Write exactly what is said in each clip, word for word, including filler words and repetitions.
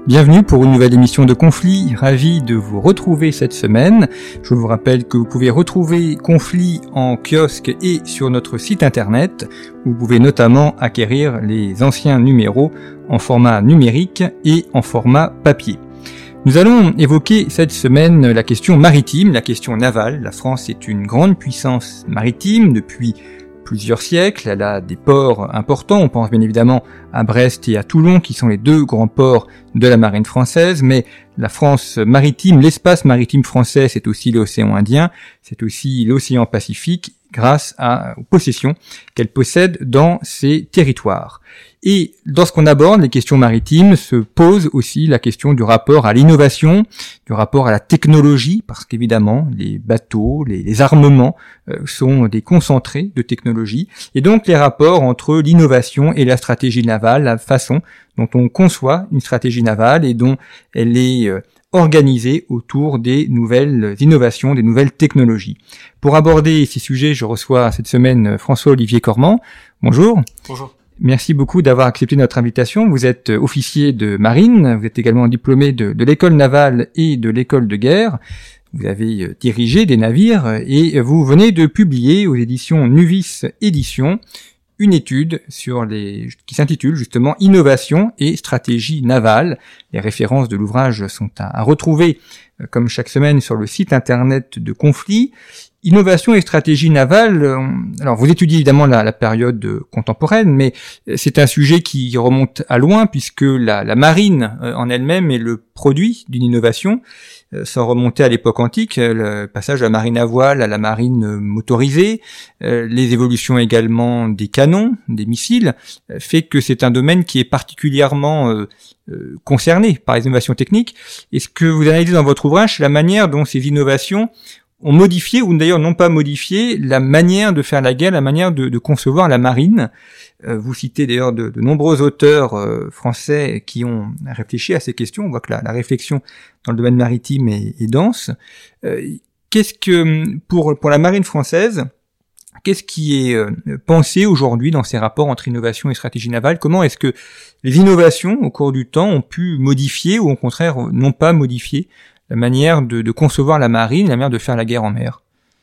Bienvenue pour une nouvelle émission de Conflit, ravi de vous retrouver cette semaine. Je vous rappelle que vous pouvez retrouver Conflit en kiosque et sur notre site internet. Vous pouvez notamment acquérir les anciens numéros en format numérique et en format papier. Nous allons évoquer cette semaine la question maritime, la question navale. La France est une grande puissance maritime depuis plusieurs siècles, elle a des ports importants, on pense bien évidemment à Brest et à Toulon qui sont les deux grands ports de la marine française, mais la France maritime, l'espace maritime français, c'est aussi l'océan Indien, c'est aussi l'océan Pacifique grâce à, aux possessions qu'elle possède dans ses territoires. Et lorsqu'on aborde les questions maritimes, se pose aussi la question du rapport à l'innovation, du rapport à la technologie, parce qu'évidemment, les bateaux, les, les armements euh, sont des concentrés de technologie, et donc les rapports entre l'innovation et la stratégie navale, la façon dont on conçoit une stratégie navale et dont elle est euh, organisée autour des nouvelles innovations, des nouvelles technologies. Pour aborder ces sujets, je reçois cette semaine François-Olivier Cormand. Bonjour. Bonjour. Merci beaucoup d'avoir accepté notre invitation. Vous êtes officier de marine, vous êtes également diplômé de, de l'école navale et de l'école de guerre. Vous avez dirigé des navires et vous venez de publier aux éditions Nuvis Éditions une étude sur les qui s'intitule justement Innovation et stratégie navale. Les références de l'ouvrage sont à, à retrouver comme chaque semaine sur le site internet de Conflit. Innovation et stratégie navale, alors vous étudiez évidemment la, la période contemporaine, mais c'est un sujet qui remonte à loin puisque la, la marine en elle-même est le produit d'une innovation. Sans remonter à l'époque antique, le passage de la marine à voile à la marine motorisée, les évolutions également des canons, des missiles, fait que c'est un domaine qui est particulièrement concerné par les innovations techniques. Et ce que vous analysez dans votre ouvrage, c'est la manière dont ces innovations ont modifié, ou d'ailleurs n'ont pas modifié, la manière de faire la guerre, la manière de, de concevoir la marine. Euh, vous citez d'ailleurs de, de nombreux auteurs euh, français qui ont réfléchi à ces questions. On voit que la, la réflexion dans le domaine maritime est, est dense. Euh, qu'est-ce que, pour, pour la marine française, qu'est-ce qui est euh, pensé aujourd'hui dans ces rapports entre innovation et stratégie navale? Comment est-ce que les innovations, au cours du temps, ont pu modifier, ou au contraire, n'ont pas modifié la manière de, de concevoir la marine, la manière de faire la guerre en mer?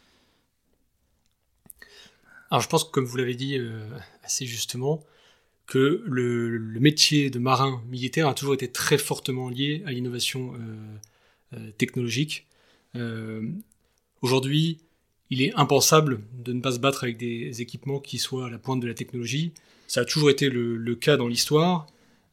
Alors je pense que, comme vous l'avez dit euh, assez justement, que le, le métier de marin militaire a toujours été très fortement lié à l'innovation euh, euh, technologique. Euh, aujourd'hui, il est impensable de ne pas se battre avec des équipements qui soient à la pointe de la technologie. Ça a toujours été le, le cas dans l'histoire.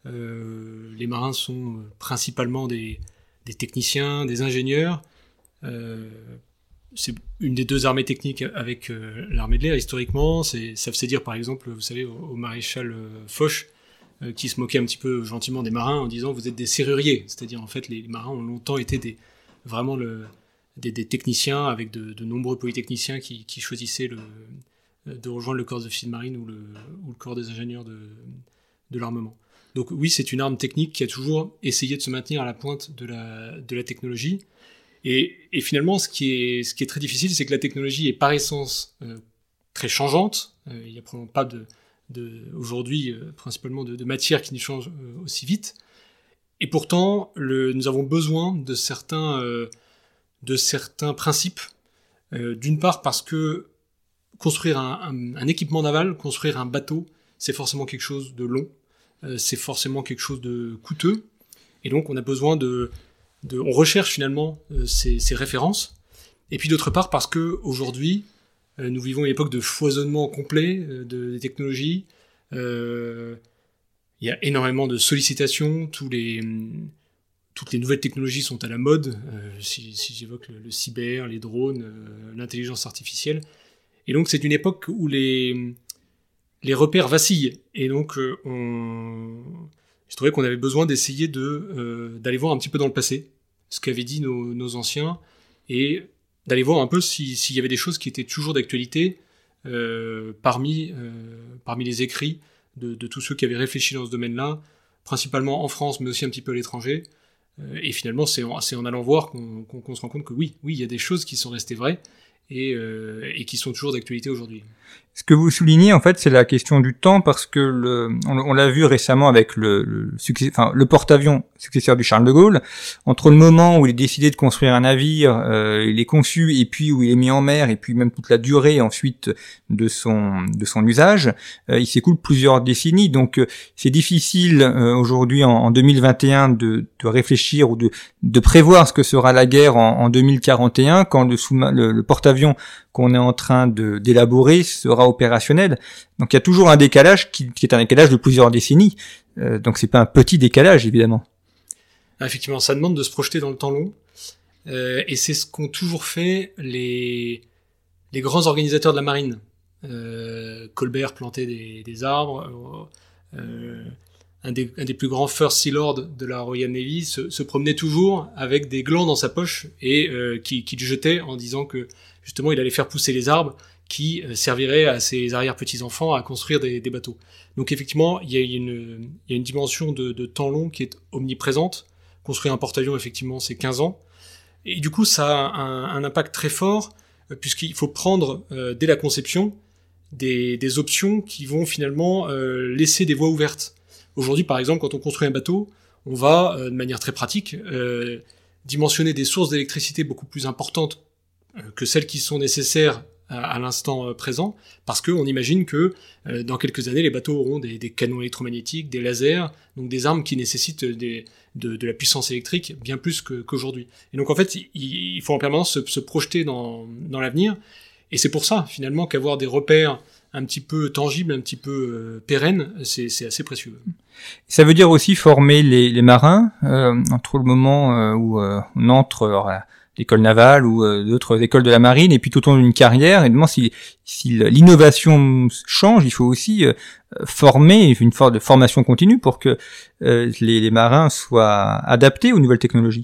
Euh, les marins sont principalement des des techniciens, des ingénieurs. Euh, c'est une des deux armées techniques avec euh, l'armée de l'air, historiquement. C'est, ça faisait dire, par exemple, vous savez, au, au maréchal euh, Foch, euh, qui se moquait un petit peu gentiment des marins en disant « vous êtes des serruriers ». C'est-à-dire, en fait, les, les marins ont longtemps été des, vraiment le, des, des techniciens, avec de, de nombreux polytechniciens qui, qui choisissaient le, de rejoindre le corps des officiers de marine ou le, ou le corps des ingénieurs de, de l'armement. Donc oui, c'est une arme technique qui a toujours essayé de se maintenir à la pointe de la, de la technologie. Et, et finalement, ce qui, est, ce qui est très difficile, c'est que la technologie est par essence euh, très changeante. Euh, il n'y a probablement pas de, de, aujourd'hui, euh, principalement de, de matière qui ne change euh, aussi vite. Et pourtant, le, nous avons besoin de certains, euh, de certains principes. Euh, d'une part parce que construire un, un, un équipement naval, construire un bateau, c'est forcément quelque chose de long. Euh, c'est forcément quelque chose de coûteux, et donc on a besoin de, de on recherche finalement euh, ces, ces références. Et puis d'autre part parce que aujourd'hui euh, nous vivons une époque de foisonnement complet euh, de, des technologies. Euh, il y a énormément de sollicitations, tous les toutes les nouvelles technologies sont à la mode. Euh, si, si j'évoque le, le cyber, les drones, euh, l'intelligence artificielle, et donc c'est une époque où les les repères vacillent, et donc euh, on... je trouvais qu'on avait besoin d'essayer de, euh, d'aller voir un petit peu dans le passé, ce qu'avaient dit nos, nos anciens, et d'aller voir un peu si, s'il y avait des choses qui étaient toujours d'actualité euh, parmi, euh, parmi les écrits de, de tous ceux qui avaient réfléchi dans ce domaine-là, principalement en France, mais aussi un petit peu à l'étranger. Euh, et finalement, c'est en, c'est en allant voir qu'on, qu'on, qu'on se rend compte que oui, oui, il y a des choses qui sont restées vraies, et, euh, et qui sont toujours d'actualité aujourd'hui. Ce que vous soulignez, en fait, c'est la question du temps, parce que le, on, on l'a vu récemment avec le, le, succès, enfin, le porte-avions successeur du Charles de Gaulle. Entre le moment où il est décidé de construire un navire, euh, il est conçu, et puis où il est mis en mer, et puis même toute la durée ensuite de son de son usage, euh, il s'écoule plusieurs décennies. Donc, euh, c'est difficile euh, aujourd'hui, en, en deux mille vingt et un, de, de réfléchir ou de, de prévoir ce que sera la guerre en, en deux mille quarante et un, quand le, le, le porte-avions qu'on est en train de d'élaborer sera opérationnel. Donc il y a toujours un décalage qui, qui est un décalage de plusieurs décennies. Euh, donc c'est pas un petit décalage, évidemment. Ah, effectivement, ça demande de se projeter dans le temps long. Euh, et c'est ce qu'ont toujours fait les les grands organisateurs de la marine. Euh, Colbert plantait des, des arbres. Euh, un, des, un des plus grands First Sea Lord de la Royal Navy se, se promenait toujours avec des glands dans sa poche et euh, qui, qui le jetait en disant que justement il allait faire pousser les arbres qui euh, serviraient à ses arrière-petits-enfants à construire des, des bateaux. Donc effectivement, il y a une, il y a une dimension de, de temps long qui est omniprésente. Construire un porte-avions, effectivement, c'est quinze ans. Et du coup, ça a un, un impact très fort, euh, puisqu'il faut prendre, euh, dès la conception, des, des options qui vont finalement euh, laisser des voies ouvertes. Aujourd'hui, par exemple, quand on construit un bateau, on va, euh, de manière très pratique, euh, dimensionner des sources d'électricité beaucoup plus importantes euh, que celles qui sont nécessaires à, à l'instant euh, présent, parce qu'on imagine que euh, dans quelques années, les bateaux auront des, des canons électromagnétiques, des lasers, donc des armes qui nécessitent des, de, de la puissance électrique bien plus que, qu'aujourd'hui. Et donc en fait, il, il faut en permanence se, se projeter dans, dans l'avenir, et c'est pour ça, finalement, qu'avoir des repères un petit peu tangibles, un petit peu euh, pérennes, c'est, c'est assez précieux. Ça veut dire aussi former les, les marins, euh, entre le moment euh, où euh, on entre alors, à l'école navale ou euh, d'autres écoles de la marine, et puis tout au long d'une carrière, et si, si l'innovation change, il faut aussi euh, former, une forme de formation continue pour que euh, les, les marins soient adaptés aux nouvelles technologies.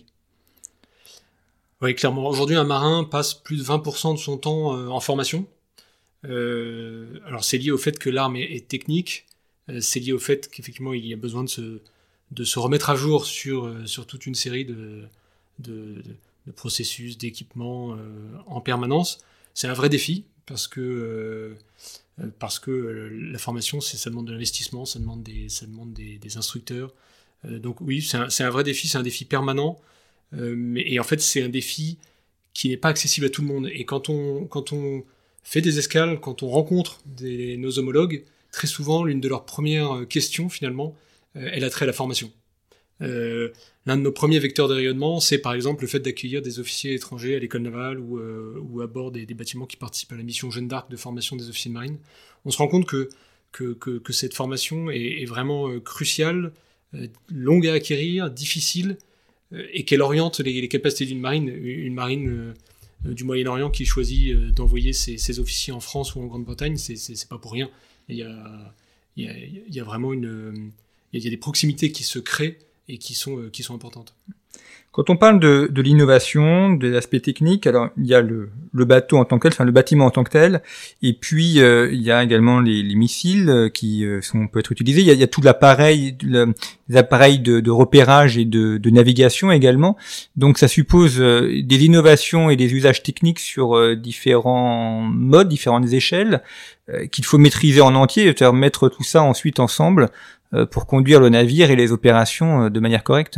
Oui, clairement. Aujourd'hui, un marin passe plus de vingt pour cent de son temps euh, en formation. Euh, alors, c'est lié au fait que l'arme est, est technique. Euh, c'est lié au fait qu'effectivement, il y a besoin de se, de se remettre à jour sur, euh, sur toute une série de, de, de, de processus, d'équipements euh, en permanence. C'est un vrai défi parce que, euh, parce que euh, la formation, c'est, ça demande de l'investissement, ça demande des, ça demande des, des instructeurs. Euh, donc oui, c'est un, c'est un vrai défi, c'est un défi permanent. Euh, mais, et en fait, c'est un défi qui n'est pas accessible à tout le monde. Et quand on, quand on fait des escales, quand on rencontre des, nos homologues, très souvent, l'une de leurs premières questions, finalement, euh, elle a trait à la formation. Euh, l'un de nos premiers vecteurs de rayonnement, c'est par exemple le fait d'accueillir des officiers étrangers à l'école navale ou, euh, ou à bord des, des bâtiments qui participent à la mission Jeanne d'Arc de formation des officiers de marine. On se rend compte que, que, que, que cette formation est, est vraiment euh, cruciale, euh, longue à acquérir, difficile, et qu'elle oriente les, les capacités d'une marine, une marine euh, du Moyen-Orient qui choisit euh, d'envoyer ses, ses officiers en France ou en Grande-Bretagne, c'est, c'est, c'est pas pour rien. Il y a, il y a, il y a vraiment une, il y a des proximités qui se créent et qui sont, euh, qui sont importantes. Quand on parle de, de l'innovation, des aspects techniques, alors il y a le, le bateau en tant que tel, enfin le bâtiment en tant que tel, et puis euh, il y a également les, les missiles qui euh, sont peut être utilisés. Il y a, il y a tout l'appareil, le, les appareils de, de repérage et de, de navigation également. Donc ça suppose euh, des innovations et des usages techniques sur euh, différents modes, différentes échelles, euh, qu'il faut maîtriser en entier, c'est-à-dire mettre tout ça ensuite ensemble euh, pour conduire le navire et les opérations euh, de manière correcte.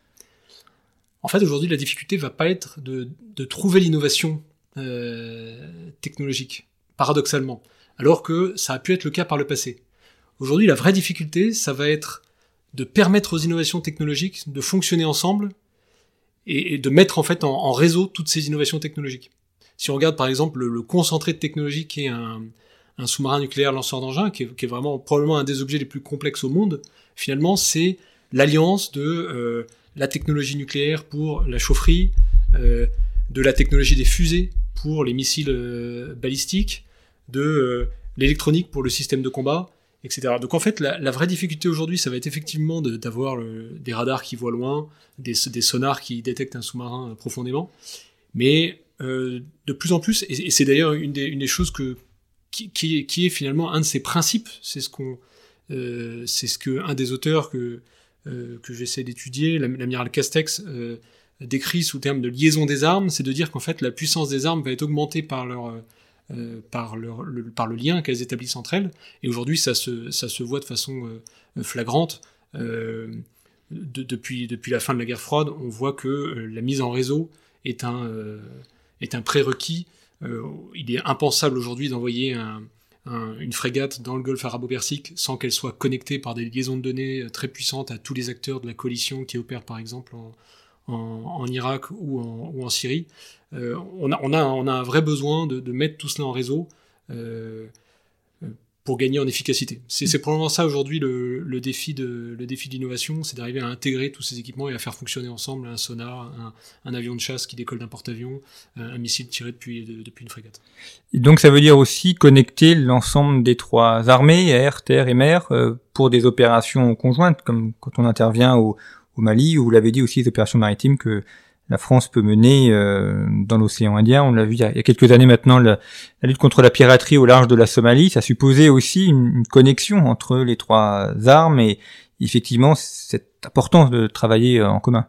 En fait, aujourd'hui, la difficulté va pas être de, de trouver l'innovation euh, technologique, paradoxalement, alors que ça a pu être le cas par le passé. Aujourd'hui, la vraie difficulté, ça va être de permettre aux innovations technologiques de fonctionner ensemble et, et de mettre en fait en, en réseau toutes ces innovations technologiques. Si on regarde par exemple le, le concentré de technologie qui est un, un sous-marin nucléaire lanceur d'engins, qui est, qui est vraiment probablement un des objets les plus complexes au monde, finalement, c'est l'alliance de euh, la technologie nucléaire pour la chaufferie, euh, de la technologie des fusées pour les missiles euh, balistiques, de euh, l'électronique pour le système de combat, et cetera. Donc en fait, la, la vraie difficulté aujourd'hui, ça va être effectivement de, d'avoir le, des radars qui voient loin, des, des sonars qui détectent un sous-marin profondément, mais euh, de plus en plus, et, et c'est d'ailleurs une des, une des choses que, qui, qui, qui est finalement un de ces principes, c'est ce qu'on, euh, c'est ce que un des auteurs que Euh, que j'essaie d'étudier, l'amiral Castex, euh, décrit sous terme de liaison des armes, c'est de dire qu'en fait la puissance des armes va être augmentée par leur euh, par leur le, par le lien qu'elles établissent entre elles. Et aujourd'hui, ça se ça se voit de façon euh, flagrante. Euh, de, depuis depuis la fin de la guerre froide, on voit que euh, la mise en réseau est un euh, est un prérequis. Euh, il est impensable aujourd'hui d'envoyer un Un, une frégate dans le golfe arabo-persique sans qu'elle soit connectée par des liaisons de données très puissantes à tous les acteurs de la coalition qui opèrent par exemple en, en, en Irak ou en, ou en Syrie. Euh, on, a, on, a, on a un vrai besoin de, de mettre tout cela en réseau euh, pour gagner en efficacité. C'est, c'est probablement ça aujourd'hui le, le défi de le défi d'innovation, c'est d'arriver à intégrer tous ces équipements et à faire fonctionner ensemble un sonar, un, un avion de chasse qui décolle d'un porte-avions, un missile tiré depuis, de, depuis une frégate. Et donc ça veut dire aussi connecter l'ensemble des trois armées, air, terre et mer, euh, pour des opérations conjointes, comme quand on intervient au, au Mali, ou vous l'avez dit aussi, les opérations maritimes que la France peut mener euh, dans l'océan Indien. On l'a vu il y a, il y a quelques années maintenant, la, la lutte contre la piraterie au large de la Somalie, ça supposait aussi une, une connexion entre les trois armes et effectivement cette importance de travailler en commun.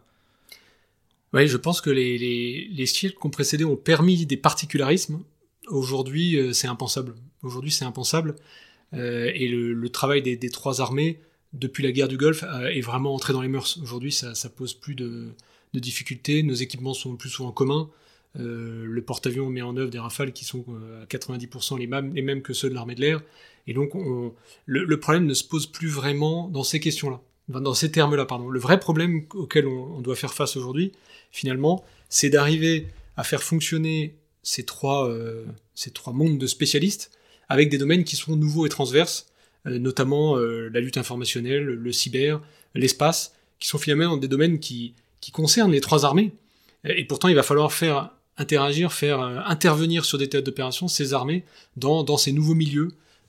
Oui, je pense que les, les, les siècles qui ont précédé ont permis des particularismes. Aujourd'hui, euh, c'est impensable. Aujourd'hui, c'est impensable. Euh, et le, le travail des, des trois armées, depuis la guerre du Golfe, euh, est vraiment entré dans les mœurs. Aujourd'hui, ça, ça pose plus de... de difficultés, nos équipements sont plus souvent communs, euh, le porte-avions met en œuvre des Rafales qui sont euh, à quatre-vingt-dix pour cent les mêmes, les mêmes que ceux de l'armée de l'air, et donc on, le, le problème ne se pose plus vraiment dans ces questions-là, dans ces termes-là, pardon. Le vrai problème auquel on, on doit faire face aujourd'hui, finalement, c'est d'arriver à faire fonctionner ces trois, euh, ces trois mondes de spécialistes avec des domaines qui sont nouveaux et transverses, euh, notamment euh, la lutte informationnelle, le cyber, l'espace, qui sont finalement des domaines qui qui concerne les trois armées, et pourtant il va falloir faire interagir, faire euh, intervenir sur des théâtres d'opération ces armées dans, dans ces nouveaux milieux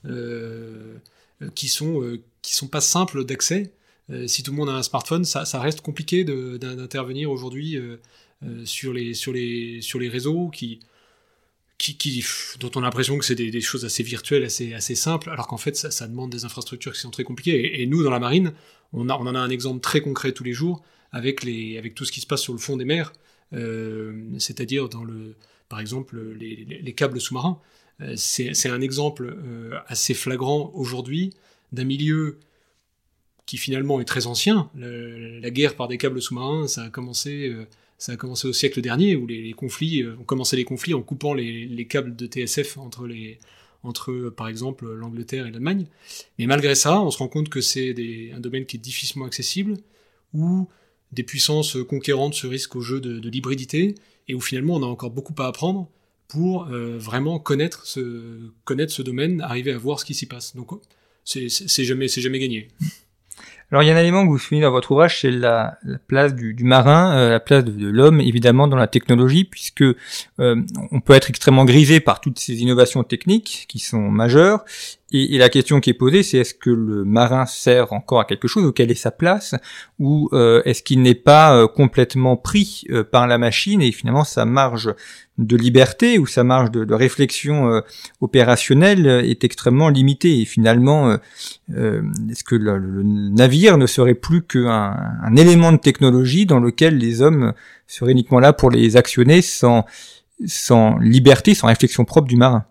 euh, qui sont euh, qui sont pas simples d'accès. Euh, si tout le monde a un smartphone, ça, ça reste compliqué de, d'intervenir aujourd'hui euh, euh, sur les sur les sur les réseaux qui qui, qui dont on a l'impression que c'est des, des choses assez virtuelles, assez assez simples, alors qu'en fait ça, ça demande des infrastructures qui sont très compliquées. Et, et nous dans la marine, on a on en a un exemple très concret tous les jours. Avec, les, avec tout ce qui se passe sur le fond des mers, euh, c'est-à-dire dans le, par exemple les, les, les câbles sous-marins. Euh, c'est, c'est un exemple euh, assez flagrant aujourd'hui d'un milieu qui finalement est très ancien. Le, la guerre par des câbles sous-marins, ça a commencé, euh, ça a commencé au siècle dernier, où les, les conflits, euh, ont commencé les conflits en coupant les, les câbles de T S F entre, les, entre, par exemple, l'Angleterre et l'Allemagne. Mais malgré ça, on se rend compte que c'est des, un domaine qui est difficilement accessible, où des puissances conquérantes se risquent au jeu de, de l'hybridité, et où finalement on a encore beaucoup à apprendre pour euh, vraiment connaître ce, connaître ce domaine, arriver à voir ce qui s'y passe. Donc c'est, c'est, c'est, jamais, c'est jamais gagné. Alors il y a un élément que vous soulignez dans votre ouvrage, c'est la, la place du, du marin, euh, la place de, de l'homme évidemment dans la technologie, puisque euh, on peut être extrêmement grisé par toutes ces innovations techniques qui sont majeures, et, et la question qui est posée, c'est est-ce que le marin sert encore à quelque chose, ou quelle est sa place, ou euh, est-ce qu'il n'est pas euh, complètement pris euh, par la machine, et finalement sa marge de liberté ou sa marge de, de réflexion euh, opérationnelle euh, est extrêmement limitée, et finalement euh, euh, est-ce que le, le navire ne serait plus qu'un un élément de technologie dans lequel les hommes seraient uniquement là pour les actionner sans, sans liberté, sans réflexion propre du marin?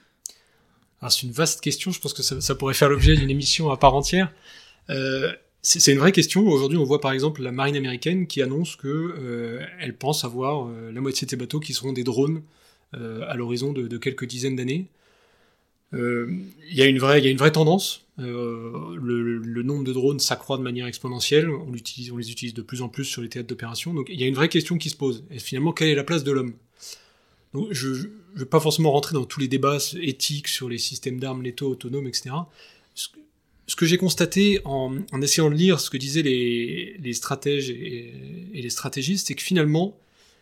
Alors c'est une vaste question, je pense que ça, ça pourrait faire l'objet d'une émission à part entière. Euh, c'est, c'est une vraie question. Aujourd'hui, on voit par exemple la marine américaine qui annonce que euh, elle pense avoir euh, la moitié de ses bateaux qui seront des drones euh, à l'horizon de, de quelques dizaines d'années. Il euh, y a une vraie, il y a une vraie tendance. Euh, le, le nombre de drones s'accroît de manière exponentielle. On l'utilise, on les utilise de plus en plus sur les théâtres d'opération. Donc il y a une vraie question qui se pose. Et finalement, quelle est la place de l'homme ? Donc, je ne vais pas forcément rentrer dans tous les débats éthiques sur les systèmes d'armes létaux, autonomes, et cetera. Ce que, ce que j'ai constaté en, en essayant de lire ce que disaient les, les stratèges et, et les stratégistes, c'est que finalement,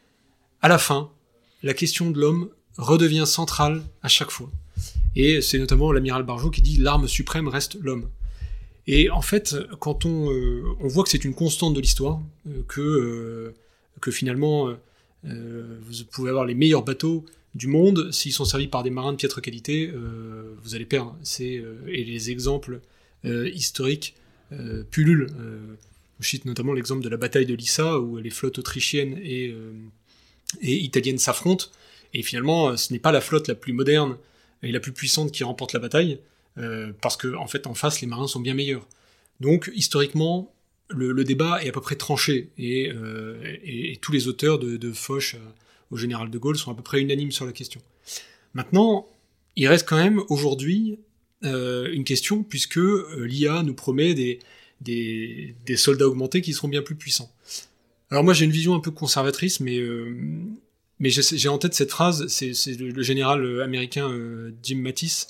à la fin, la question de l'homme redevient centrale à chaque fois. Et c'est notamment l'amiral Barjot qui dit « l'arme suprême reste l'homme ». Et en fait, quand on, euh, on voit que c'est une constante de l'histoire, euh, que, euh, que finalement... Euh, Euh, vous pouvez avoir les meilleurs bateaux du monde, s'ils sont servis par des marins de piètre qualité, euh, vous allez perdre. C'est, euh, et les exemples euh, historiques euh, pullulent. Euh, Je cite notamment l'exemple de la bataille de Lissa, où les flottes autrichiennes et, euh, et italiennes s'affrontent, et finalement, ce n'est pas la flotte la plus moderne et la plus puissante qui remporte la bataille, euh, parce que en fait, en face, les marins sont bien meilleurs. Donc, historiquement, le, le débat est à peu près tranché, et, euh, et, et tous les auteurs de, de Foch au général de Gaulle sont à peu près unanimes sur la question. Maintenant, il reste quand même aujourd'hui euh, une question, puisque euh, l'I A nous promet des, des, des soldats augmentés qui seront bien plus puissants. Alors moi, j'ai une vision un peu conservatrice, mais, euh, mais j'ai, j'ai en tête cette phrase, c'est, c'est le, le général américain euh, Jim Mattis,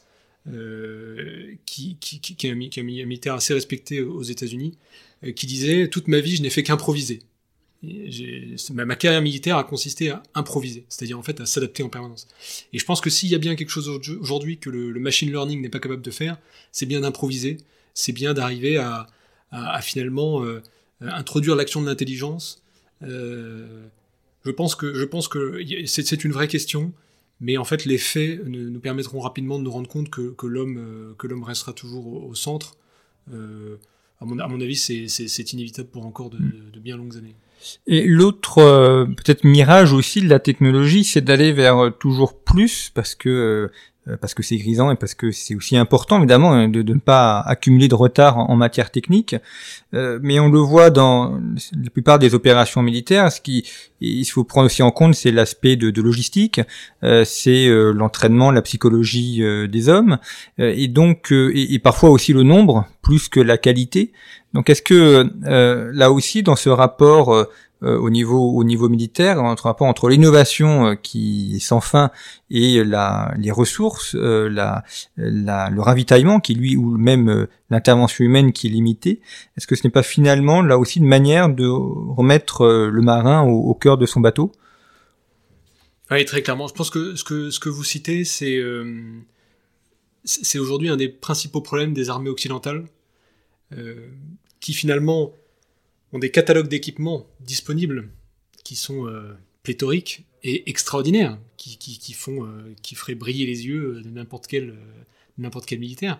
euh, qui, qui, qui, qui, est un, qui est un militaire assez respecté aux États-Unis, euh, qui disait « Toute ma vie, je n'ai fait qu'improviser ». J'ai, ma, ma carrière militaire a consisté à improviser, c'est-à-dire en fait à s'adapter en permanence. Et je pense que s'il y a bien quelque chose aujourd'hui que le, le machine learning n'est pas capable de faire, c'est bien d'improviser, c'est bien d'arriver à, à, à finalement euh, introduire l'action de l'intelligence. Euh, je pense que, je pense que c'est, c'est une vraie question, mais en fait les faits nous, nous permettront rapidement de nous rendre compte que, que l'homme, euh, que l'homme restera toujours au, au centre. Euh, à, mon, à mon avis, c'est, c'est, c'est inévitable pour encore de, de, de bien longues années. Et l'autre euh, peut-être mirage aussi de la technologie, c'est d'aller vers euh, toujours plus, parce que euh, parce que c'est grisant et parce que c'est aussi important évidemment de, de ne pas accumuler de retard en, en matière technique. Euh, mais on le voit dans la plupart des opérations militaires. Ce qui il faut prendre aussi en compte, c'est l'aspect de, de logistique, euh, c'est euh, l'entraînement, la psychologie euh, des hommes, euh, et donc euh, et, et parfois aussi le nombre plus que la qualité. Donc est-ce que euh, là aussi dans ce rapport euh, au niveau au niveau militaire, entre rapport entre l'innovation euh, qui est sans fin et la les ressources, euh, la, la le ravitaillement qui lui ou même euh, l'intervention humaine qui est limitée, est-ce que ce n'est pas finalement là aussi une manière de remettre euh, le marin au, au cœur de son bateau? Oui, très clairement. Je pense que ce que ce que vous citez, c'est euh, c'est aujourd'hui un des principaux problèmes des armées occidentales. Euh, qui finalement ont des catalogues d'équipements disponibles qui sont euh, pléthoriques et extraordinaires, qui, qui, qui font, euh, qui feraient briller les yeux de n'importe quel, euh, n'importe quel militaire.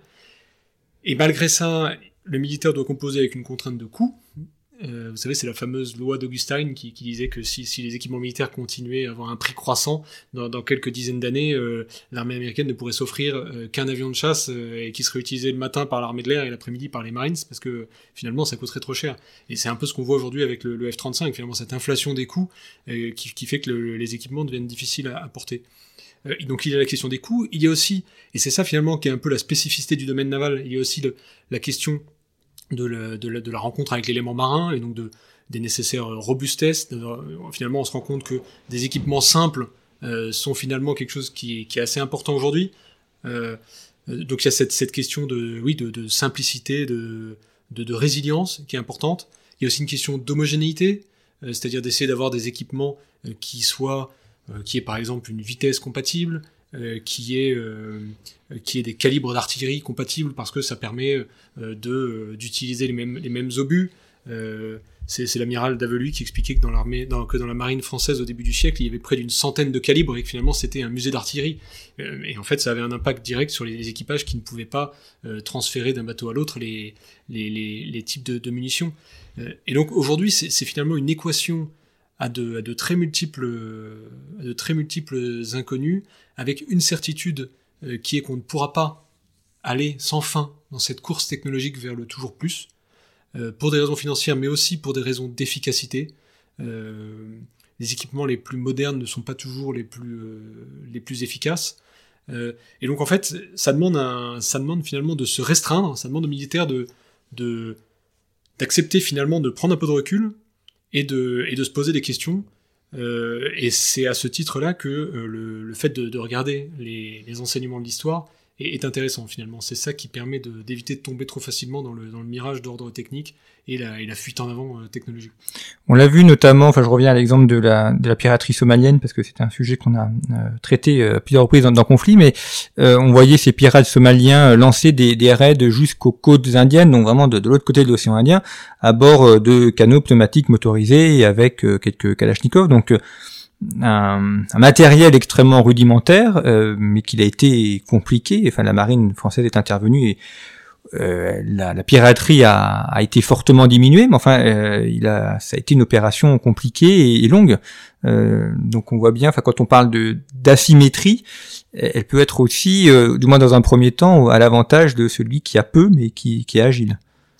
Et malgré ça, le militaire doit composer avec une contrainte de coût. Euh, vous savez, c'est la fameuse loi d'Augustine qui, qui disait que si, si les équipements militaires continuaient à avoir un prix croissant, dans, dans quelques dizaines d'années, euh, l'armée américaine ne pourrait s'offrir euh, qu'un avion de chasse euh, et qui serait utilisé le matin par l'armée de l'air et l'après-midi par les Marines, parce que finalement ça coûterait trop cher. Et c'est un peu ce qu'on voit aujourd'hui avec le, le F trente-cinq, finalement cette inflation des coûts euh, qui, qui fait que le, les équipements deviennent difficiles à, à porter. Euh, donc il y a la question des coûts, il y a aussi, et c'est ça finalement qui est un peu la spécificité du domaine naval, il y a aussi le, la question De la, de, la, de la rencontre avec l'élément marin et donc de, des nécessaires robustesses. De, finalement, on se rend compte que des équipements simples euh, sont finalement quelque chose qui est, qui est assez important aujourd'hui. Euh, donc il y a cette, cette question de, oui, de, de simplicité, de, de, de résilience qui est importante. Il y a aussi une question d'homogénéité, euh, c'est-à-dire d'essayer d'avoir des équipements euh, qui soient, euh, qui aient par exemple une vitesse compatible, Euh, qui est euh, qui est des calibres d'artillerie compatibles parce que ça permet euh, de euh, d'utiliser les mêmes les mêmes obus. Euh, c'est, c'est l'amiral Davelu qui expliquait que dans l'armée, dans, que dans la marine française au début du siècle, il y avait près d'une centaine de calibres et que finalement c'était un musée d'artillerie. Euh, et en fait, ça avait un impact direct sur les, les équipages qui ne pouvaient pas euh, transférer d'un bateau à l'autre les les les, les types de, de munitions. Euh, et donc aujourd'hui, c'est, c'est finalement une équation à de, à de très multiples, à de très multiples inconnus, avec une certitude euh, qui est qu'on ne pourra pas aller sans fin dans cette course technologique vers le toujours plus, euh, pour des raisons financières, mais aussi pour des raisons d'efficacité. Euh, les équipements les plus modernes ne sont pas toujours les plus, euh, les plus efficaces. Euh, et donc en fait, ça demande, un, ça demande finalement de se restreindre, ça demande aux militaires de, de, d'accepter finalement de prendre un peu de recul, et de, et de se poser des questions. Euh, et c'est à ce titre-là que euh, le, le fait de, de regarder les, les enseignements de l'histoire est, est intéressant, finalement. C'est ça qui permet de, d'éviter de tomber trop facilement dans le, dans le mirage d'ordre technique et la, et la fuite en avant euh, technologique. On l'a vu notamment, enfin je reviens à l'exemple de la, de la piraterie somalienne, parce que c'est un sujet qu'on a euh, traité euh, à plusieurs reprises dans, dans le conflit, mais euh, on voyait ces pirates somaliens euh, lancer des, des raids jusqu'aux côtes indiennes, donc vraiment de, de l'autre côté de l'océan Indien, à bord euh, de canots pneumatiques motorisés et avec euh, quelques kalachnikovs, donc euh, un, un matériel extrêmement rudimentaire, euh, mais qu'il a été compliqué, enfin la marine française est intervenue et euh, la, la piraterie a, a été fortement diminuée, mais enfin, euh, il a, ça a été une opération compliquée et, et longue. Euh, donc on voit bien, enfin, quand on parle de d'asymétrie, elle peut être aussi, euh, du moins dans un premier temps, à l'avantage de celui qui a peu, mais qui, qui est agile.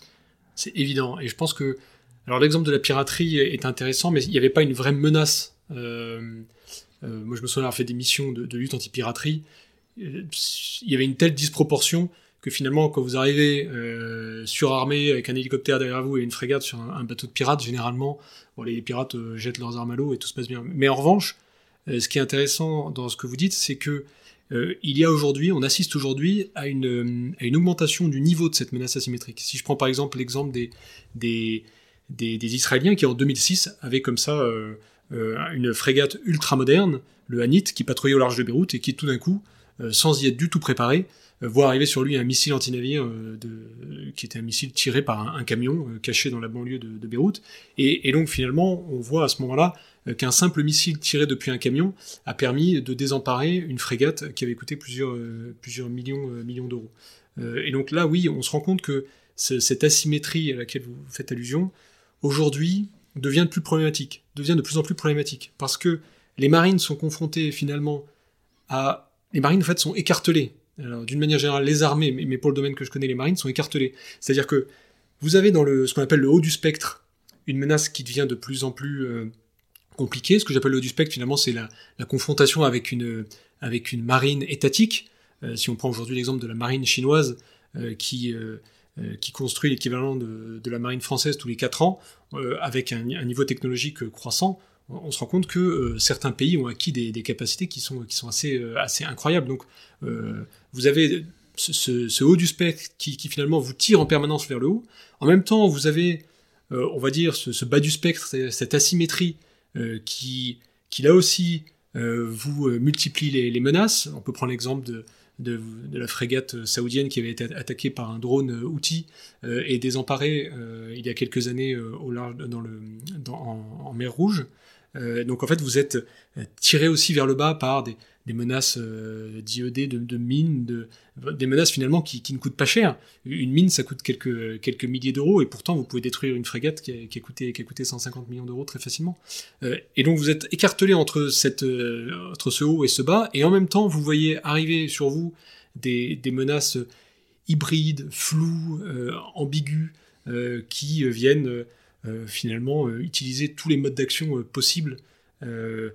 C'est évident, et je pense que, alors l'exemple de la piraterie est intéressant, mais il n'y avait pas une vraie menace. Euh, euh, moi, je me souviens avoir fait des missions de, de lutte anti-piraterie. Il y avait une telle disproportion que finalement, quand vous arrivez euh, surarmé avec un hélicoptère derrière vous et une frégate sur un, un bateau de pirates, généralement, bon, les pirates euh, jettent leurs armes à l'eau et tout se passe bien. Mais en revanche, euh, ce qui est intéressant dans ce que vous dites, c'est que euh, il y a aujourd'hui, on assiste aujourd'hui à une, à une augmentation du niveau de cette menace asymétrique. Si je prends par exemple l'exemple des, des, des, des Israéliens qui en deux mille six avaient comme ça euh, euh, une frégate ultra moderne, le Hanit, qui patrouillait au large de Beyrouth et qui tout d'un coup, euh, sans y être du tout préparé, voit arriver sur lui un missile anti-navire euh, de, qui était un missile tiré par un, un camion euh, caché dans la banlieue de, de Beyrouth. Et, et donc finalement, on voit à ce moment-là euh, qu'un simple missile tiré depuis un camion a permis de désemparer une frégate qui avait coûté plusieurs, euh, plusieurs millions, euh, millions d'euros. Euh, et donc là, oui, on se rend compte que ce, cette asymétrie à laquelle vous faites allusion, aujourd'hui, devient de plus problématique, devient de plus en plus problématique, parce que les marines sont confrontées finalement à... Les marines, en fait, sont écartelées. Alors, d'une manière générale, les armées, mais pour le domaine que je connais, les marines, sont écartelées. C'est-à-dire que vous avez dans le, ce qu'on appelle le haut du spectre une menace qui devient de plus en plus euh, compliquée. Ce que j'appelle le haut du spectre, finalement, c'est la, la confrontation avec une, avec une marine étatique. Euh, si on prend aujourd'hui l'exemple de la marine chinoise, euh, qui, euh, euh, qui construit l'équivalent de, de la marine française tous les quatre ans, euh, avec un, un niveau technologique croissant, on se rend compte que euh, certains pays ont acquis des, des capacités qui sont, qui sont assez, euh, assez incroyables. Donc, euh, vous avez ce, ce, ce haut du spectre qui, qui finalement vous tire en permanence vers le haut. En même temps, vous avez, euh, on va dire, ce, ce bas du spectre, cette asymétrie euh, qui, qui là aussi euh, vous euh, multiplie les, les menaces. On peut prendre l'exemple de, de, de la frégate saoudienne qui avait été attaquée par un drone Houthi euh, et désemparée euh, il y a quelques années euh, au large, dans le, dans, en, en mer Rouge. Euh, donc en fait vous êtes tiré aussi vers le bas par des, des menaces euh, d'I E D, de, de mines, de, des menaces finalement qui, qui ne coûtent pas cher. Une mine ça coûte quelques, quelques milliers d'euros et pourtant vous pouvez détruire une frégate qui a, qui a, coûté, qui a coûté cent cinquante millions d'euros très facilement. Euh, et donc vous êtes écartelé entre, cette, euh, entre ce haut et ce bas et en même temps vous voyez arriver sur vous des, des menaces hybrides, floues, euh, ambiguës euh, qui viennent... Euh, Euh, finalement euh, utiliser tous les modes d'action euh, possibles euh,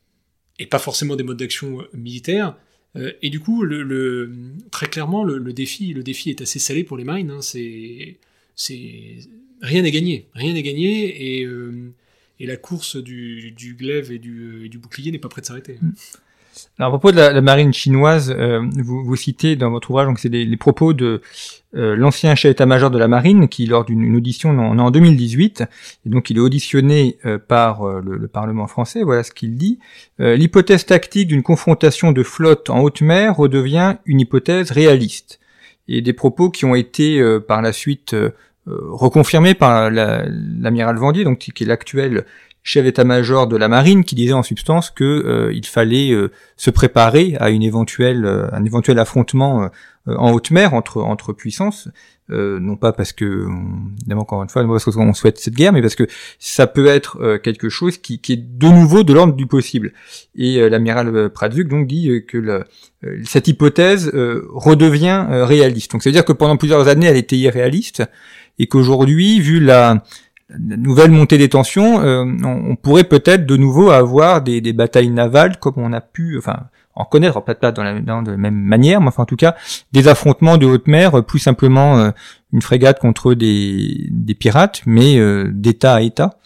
et pas forcément des modes d'action euh, militaires euh, et du coup le, le, très clairement le, le défi le défi est assez salé pour les marines hein, c'est, c'est rien n'est gagné rien n'est gagné et, euh, et la course du, du glaive et du, et du bouclier n'est pas près de s'arrêter. Alors, à propos de la, la marine chinoise, euh, vous, vous citez dans votre ouvrage, donc c'est les, les propos de euh, l'ancien chef d'état-major de la marine, qui lors d'une audition en, en deux mille dix-huit, et donc il est auditionné euh, par euh, le, le Parlement français. Voilà ce qu'il dit. Euh, l'hypothèse tactique d'une confrontation de flotte en haute mer redevient une hypothèse réaliste. Et des propos qui ont été euh, par la suite euh, reconfirmés par la, l'amiral Vendier, donc qui est l'actuel chef d'état-major de la marine, qui disait en substance que euh, il fallait euh, se préparer à une éventuelle, euh, un éventuel affrontement euh, en haute mer entre entre puissances, euh, non pas parce que, évidemment encore une fois, non pas parce qu'on souhaite cette guerre, mais parce que ça peut être euh, quelque chose qui, qui est de nouveau de l'ordre du possible. Et euh, l'amiral Pratzuk donc dit euh, que le, euh, cette hypothèse euh, redevient euh, réaliste. Donc ça veut dire que pendant plusieurs années, elle était irréaliste, et qu'aujourd'hui, vu la La nouvelle montée des tensions, euh, on, on pourrait peut-être de nouveau avoir des, des batailles navales comme on a pu, enfin, en connaître, peut-être pas dans la, dans de la même manière, mais enfin en tout cas des affrontements de haute mer, plus simplement euh, une frégate contre des, des pirates, mais euh, d'État à État.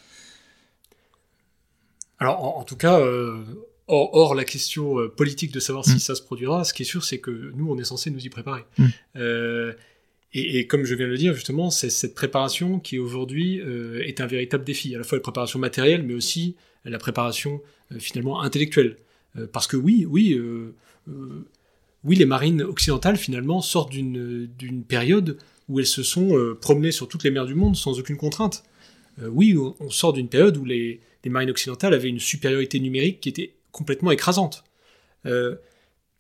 Alors en, en tout cas, euh, hors, hors la question euh, politique de savoir mmh. si ça se produira, ce qui est sûr, c'est que nous on est censé nous y préparer. Mmh. Euh, Et, et comme je viens de le dire, justement, c'est cette préparation qui aujourd'hui euh, est un véritable défi, à la fois la préparation matérielle, mais aussi la préparation euh, finalement intellectuelle. Euh, parce que oui, oui, euh, euh, oui, les marines occidentales finalement sortent d'une d'une période où elles se sont euh, promenées sur toutes les mers du monde sans aucune contrainte. Euh, oui, on, on sort d'une période où les, les marines occidentales avaient une supériorité numérique qui était complètement écrasante. Euh,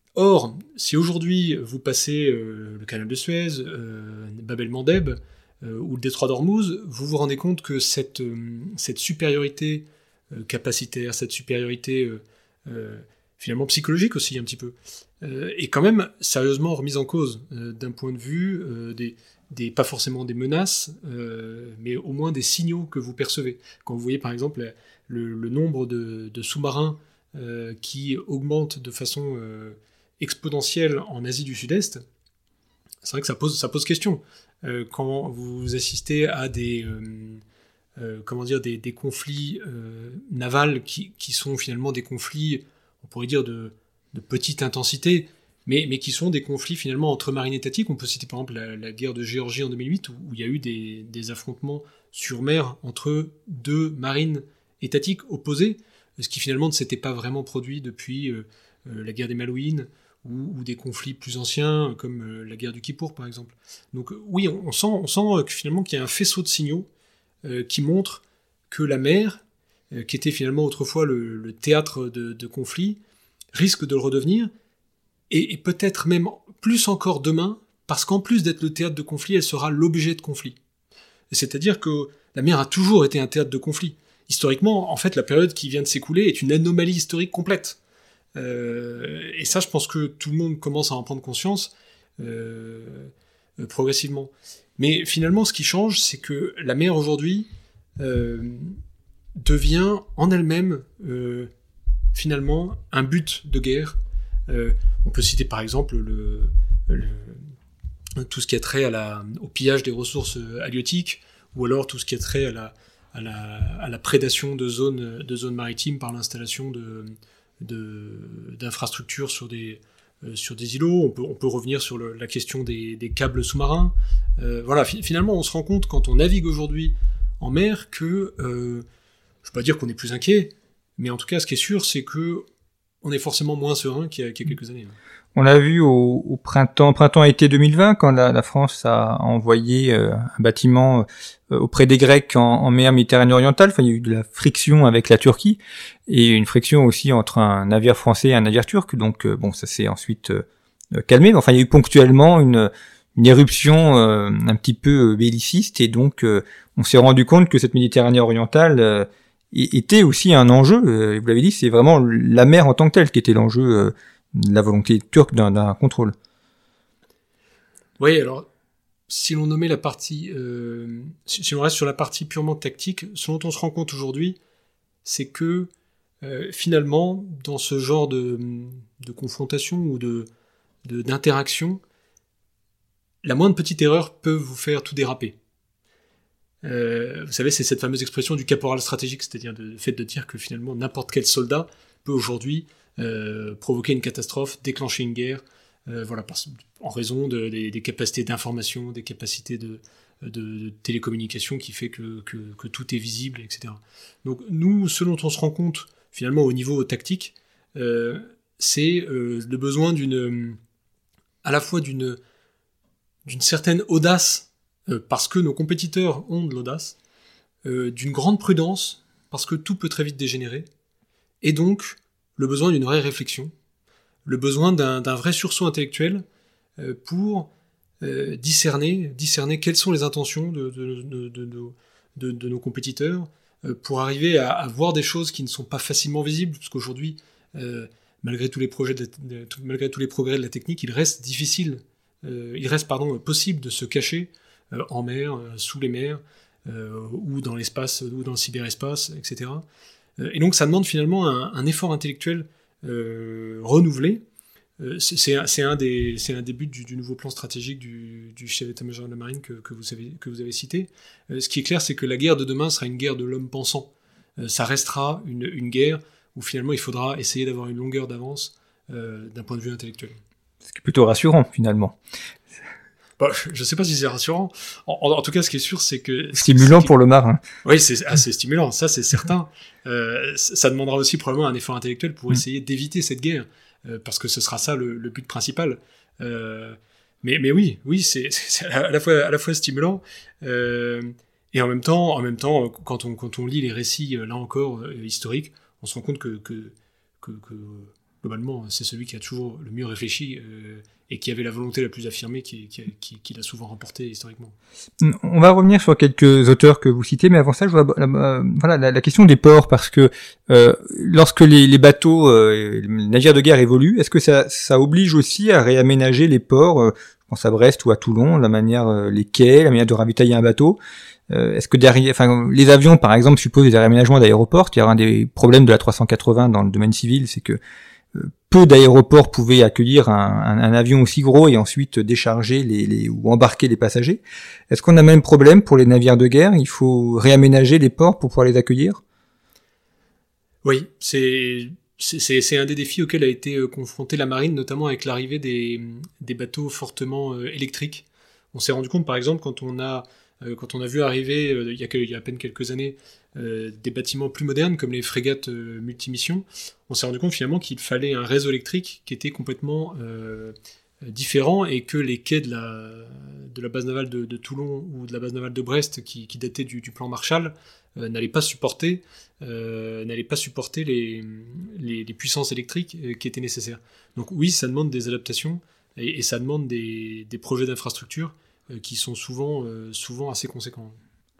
Or, si aujourd'hui vous passez euh, le canal de Suez, euh, Bab el-Mandeb euh, ou le détroit d'Ormuz, vous vous rendez compte que cette, euh, cette supériorité euh, capacitaire, cette supériorité euh, euh, finalement psychologique aussi un petit peu, euh, est quand même sérieusement remise en cause euh, d'un point de vue euh, des, des, pas forcément des menaces, euh, mais au moins des signaux que vous percevez. Quand vous voyez par exemple le, le nombre de, de sous-marins euh, qui augmente de façon euh, exponentielle en Asie du Sud-Est, c'est vrai que ça pose, ça pose question. Euh, quand vous assistez à des, euh, euh, comment dire, des, des conflits euh, navals qui, qui sont finalement des conflits, on pourrait dire, de, de petite intensité, mais, mais qui sont des conflits finalement entre marines étatiques. On peut citer par exemple la, la guerre de Géorgie en deux mille huit, où, où il y a eu des, des affrontements sur mer entre deux marines étatiques opposées, ce qui finalement ne s'était pas vraiment produit depuis euh, euh, la guerre des Malouines, Ou, ou des conflits plus anciens, comme euh, la guerre du Kippour, par exemple. Donc euh, oui, on, on sent, on sent que finalement qu'il y a un faisceau de signaux euh, qui montrent que la mer, euh, qui était finalement autrefois le, le théâtre de, de conflits, risque de le redevenir, et, et peut-être même plus encore demain, parce qu'en plus d'être le théâtre de conflits, elle sera l'objet de conflits. C'est-à-dire que la mer a toujours été un théâtre de conflits. Historiquement, en fait, la période qui vient de s'écouler est une anomalie historique complète. Euh, et ça, je pense que tout le monde commence à en prendre conscience euh, euh, progressivement. Mais finalement, ce qui change, c'est que la mer aujourd'hui euh, devient en elle-même euh, finalement un but de guerre. Euh, on peut citer par exemple le, le, tout ce qui a trait à la, au pillage des ressources halieutiques, ou alors tout ce qui a trait à la, à la, à la prédation de zones, de zones maritimes par l'installation de De, d'infrastructures sur des, euh, sur des îlots. On peut, on peut revenir sur le, la question des, des câbles sous-marins. Euh, voilà, fi- finalement, on se rend compte quand on navigue aujourd'hui en mer que, euh, je ne veux pas dire qu'on est plus inquiet, mais en tout cas, ce qui est sûr, c'est que on est forcément moins serein qu'il y a, qu'il y a quelques années. On l'a vu au, au printemps, printemps-été deux mille vingt, quand la, la France a envoyé euh, un bâtiment euh, auprès des Grecs en, en mer Méditerranée orientale. Enfin, il y a eu de la friction avec la Turquie et une friction aussi entre un navire français et un navire turc. Donc, euh, bon, ça s'est ensuite euh, calmé. Mais enfin, il y a eu ponctuellement une, une éruption euh, un petit peu belliciste, et donc euh, on s'est rendu compte que cette Méditerranée orientale euh, était aussi un enjeu. Euh, vous l'avez dit, c'est vraiment la mer en tant que telle qui était l'enjeu. Euh, la volonté turque d'un, d'un contrôle. Oui, alors, si l'on nommait la partie... Euh, si, si l'on reste sur la partie purement tactique, ce dont on se rend compte aujourd'hui, c'est que, euh, finalement, dans ce genre de, de confrontation ou de, de, d'interaction, la moindre petite erreur peut vous faire tout déraper. Euh, vous savez, c'est cette fameuse expression du caporal stratégique, c'est-à-dire le fait de dire que finalement, n'importe quel soldat peut aujourd'hui Euh, provoquer une catastrophe, déclencher une guerre, euh, voilà, parce, en raison de, des, des capacités d'information, des capacités de, de, de télécommunication qui fait que, que, que tout est visible, et cetera. Donc nous, ce dont on se rend compte finalement au niveau tactique, euh, c'est euh, le besoin d'une, à la fois d'une, d'une certaine audace, euh, parce que nos compétiteurs ont de l'audace, euh, d'une grande prudence, parce que tout peut très vite dégénérer, et donc le besoin d'une vraie réflexion, le besoin d'un, d'un vrai sursaut intellectuel euh, pour euh, discerner, discerner quelles sont les intentions de, de, de, de, de, de, de nos compétiteurs, euh, pour arriver à, à voir des choses qui ne sont pas facilement visibles, parce qu'aujourd'hui, euh, malgré tous les projets, de la, de, malgré tous les progrès de la technique, il reste difficile, euh, il reste pardon possible de se cacher euh, en mer, euh, sous les mers, euh, ou dans l'espace, ou dans le cyberespace, et cetera. Et donc ça demande finalement un, un effort intellectuel euh, renouvelé. Euh, c'est, c'est, un, c'est, un des, c'est un des buts du, du nouveau plan stratégique du, du chef d'état-major de la marine que, que, vous avez, que vous avez cité. Euh, ce qui est clair, c'est que la guerre de demain sera une guerre de l'homme pensant. Euh, ça restera une, une guerre où finalement il faudra essayer d'avoir une longueur d'avance euh, d'un point de vue intellectuel. Ce qui est plutôt rassurant finalement. Bah, je sais pas si c'est rassurant. En, en, en tout cas, ce qui est sûr, c'est que... Stimulant c'est, pour le marin. Oui, c'est assez stimulant, ça c'est certain. Euh, ça demandera aussi probablement un effort intellectuel pour mmh. essayer d'éviter cette guerre, euh, parce que ce sera ça le, le but principal. Euh, mais, mais oui, oui, c'est, c'est à la fois, à la fois stimulant, euh, et en même temps, en même temps, quand on, quand on lit les récits, là encore, euh, historiques, on se rend compte que, que, que, que globalement, c'est celui qui a toujours le mieux réfléchi euh, et qui avait la volonté la plus affirmée, qui, qui, qui, qui l'a souvent remporté historiquement. On va revenir sur quelques auteurs que vous citez, mais avant ça, je vois euh, voilà la, la question des ports, parce que euh, lorsque les, les bateaux, euh, les navires de guerre évoluent, est-ce que ça, ça oblige aussi à réaménager les ports, euh, je pense à Brest ou à Toulon, la manière, euh, les quais, la manière de ravitailler un bateau? Euh, est-ce que derrière, enfin, les avions, par exemple, supposent des réaménagements d'aéroports? Il y a un des problèmes de la trois cent quatre-vingts dans le domaine civil, c'est que peu d'aéroports pouvaient accueillir un, un, un avion aussi gros et ensuite décharger les, les ou embarquer les passagers. Est-ce qu'on a le même problème pour les navires de guerre? Il faut réaménager les ports pour pouvoir les accueillir? Oui, c'est c'est c'est un des défis auxquels a été confrontée la marine, notamment avec l'arrivée des des bateaux fortement euh, électriques. On s'est rendu compte, par exemple, quand on a euh, quand on a vu arriver euh, il y a il y a à peine quelques années Euh, des bâtiments plus modernes comme les frégates euh, multimissions, on s'est rendu compte finalement qu'il fallait un réseau électrique qui était complètement euh, différent et que les quais de la, de la base navale de, de Toulon ou de la base navale de Brest qui, qui dataient du, du plan Marshall euh, n'allaient pas supporter, euh, n'allaient pas supporter les, les, les puissances électriques euh, qui étaient nécessaires. Donc oui, ça demande des adaptations et, et ça demande des, des projets d'infrastructure euh, qui sont souvent, euh, souvent assez conséquents.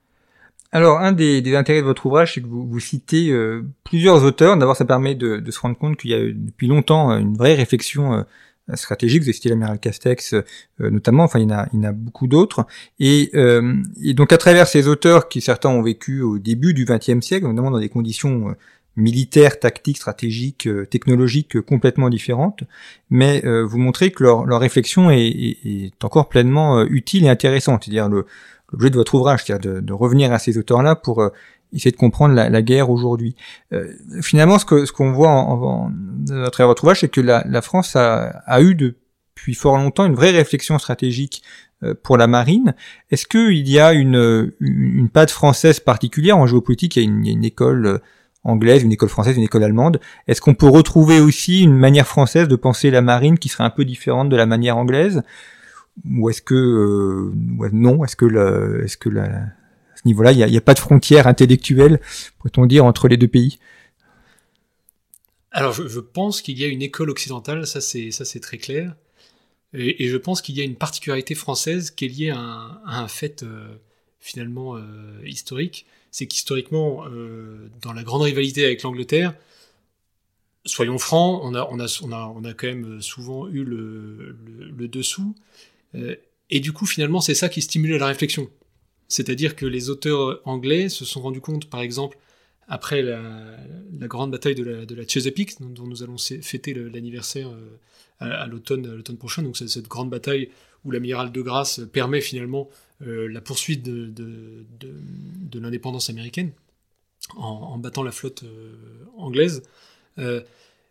Alors, un des, des intérêts de votre ouvrage, c'est que vous, vous citez euh, plusieurs auteurs. D'abord, ça permet de, de se rendre compte qu'il y a depuis longtemps une vraie réflexion euh, stratégique. Vous avez cité l'amiral Castex, euh, notamment. Enfin, il y en a, il y en a beaucoup d'autres. Et, euh, et donc, à travers ces auteurs, qui certains ont vécu au début du vingtième siècle, notamment dans des conditions euh, militaires, tactiques, stratégiques, euh, technologiques euh, complètement différentes, mais euh, vous montrez que leur, leur réflexion est, est, est encore pleinement euh, utile et intéressante. C'est-à-dire le l'objet de votre ouvrage, c'est-à-dire de, de revenir à ces auteurs-là pour euh, essayer de comprendre la, la guerre aujourd'hui. Euh, finalement, ce que ce qu'on voit en, en, à travers votre ouvrage, c'est que la, la France a, a eu depuis fort longtemps une vraie réflexion stratégique euh, pour la marine. Est-ce qu'il y a une, une, une patte française particulière en géopolitique? Il y a une, il y a une école anglaise, une école française, une école allemande. Est-ce qu'on peut retrouver aussi une manière française de penser la marine qui serait un peu différente de la manière anglaise? Ou est-ce que euh, non, est-ce que le, est-ce que la, à ce niveau-là, il y a, il y a pas de frontière intellectuelle, pourrait-on dire, entre les deux pays? Alors, je, je pense qu'il y a une école occidentale, ça c'est ça c'est très clair, et, et je pense qu'il y a une particularité française qui est liée à un, à un fait euh, finalement euh, historique, c'est qu'historiquement, euh, dans la grande rivalité avec l'Angleterre, soyons francs, on a on a on a on a quand même souvent eu le le, le dessous. Euh, et du coup, finalement, c'est ça qui stimulait la réflexion. C'est-à-dire que les auteurs anglais se sont rendus compte, par exemple, après la, la grande bataille de la, de la Chesapeake, dont, dont nous allons fêter le, l'anniversaire euh, à, à, l'automne, à l'automne prochain, donc c'est cette grande bataille où l'amiral de Grasse permet finalement euh, la poursuite de, de, de, de l'indépendance américaine en, en battant la flotte euh, anglaise. Euh,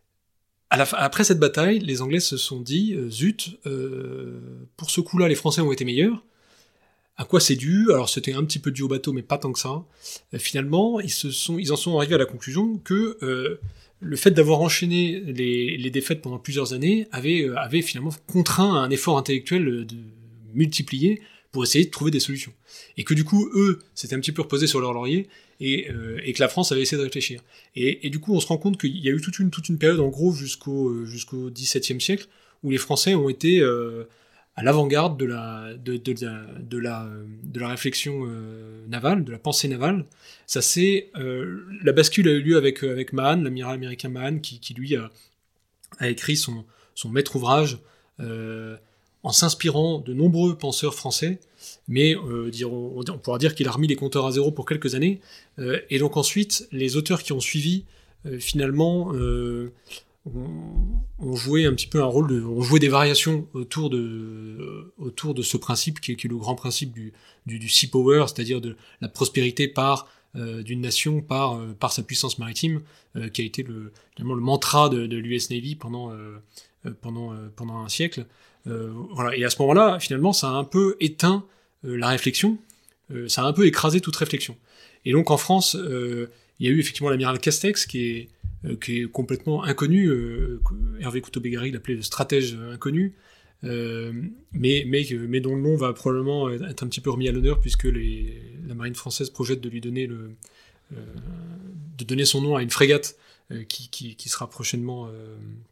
À la fin, après cette bataille, les Anglais se sont dit euh, zut, euh, pour ce coup-là, les Français ont été meilleurs. À quoi c'est dû? Alors c'était un petit peu dû au bateau, mais pas tant que ça. Euh, finalement, ils se sont, ils en sont arrivés à la conclusion que euh, le fait d'avoir enchaîné les, les défaites pendant plusieurs années avait, euh, avait finalement contraint à un effort intellectuel de multiplié pour essayer de trouver des solutions. Et que du coup, eux, s'étaient un petit peu reposés sur leur laurier, et, euh, et que la France avait essayé de réfléchir. Et, et du coup, on se rend compte qu'il y a eu toute une, toute une période, en gros, jusqu'au, jusqu'au dix-septième siècle, où les Français ont été euh, à l'avant-garde de la, de, de, de, la, de, la, de la réflexion euh, navale, de la pensée navale. Ça c'est, euh, la bascule a eu lieu avec, avec Mahan, l'amiral américain Mahan, qui, qui lui a, a écrit son, son maître ouvrage, euh, en s'inspirant de nombreux penseurs français, mais euh, dire, on, on pourra dire qu'il a remis les compteurs à zéro pour quelques années, euh, et donc ensuite, les auteurs qui ont suivi, euh, finalement, euh, ont, ont joué un petit peu un rôle, de, ont joué des variations autour de, euh, autour de ce principe, qui est, qui est le grand principe du, du, du sea power, c'est-à-dire de la prospérité par, euh, d'une nation par, euh, par sa puissance maritime, euh, qui a été le, finalement, le mantra de, de l'U S Navy pendant, euh, pendant, euh, pendant un siècle. Euh, voilà. Et à ce moment-là, finalement, ça a un peu éteint euh, la réflexion, euh, ça a un peu écrasé toute réflexion. Et donc en France, euh, il y a eu effectivement l'amiral Castex, qui est, euh, qui est complètement inconnu, euh, Hervé Couto-Bégari l'appelait le stratège inconnu, euh, mais, mais, mais dont le nom va probablement être un petit peu remis à l'honneur, puisque les, la marine française projette de lui donner, le, euh, de donner son nom à une frégate euh, qui, qui, qui sera prochainement... Euh,